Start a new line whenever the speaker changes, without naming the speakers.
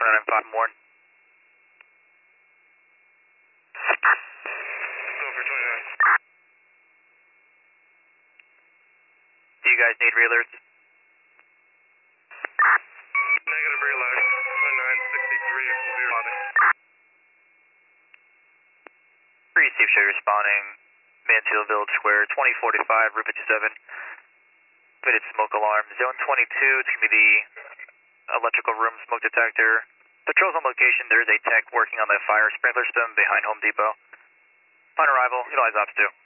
495 Morn.
Go for 29.
Do you guys need re-alerts?
Negative reload. 2963 will be responding.
Receive show responding. Mansfield Village Square, 2045, Route 57. Fitted smoke alarm. Zone 22, it's going to be the electrical room smoke detector. Patrols on location, there is a tech working on the fire sprinkler system behind Home Depot. On arrival, utilize Ops 2.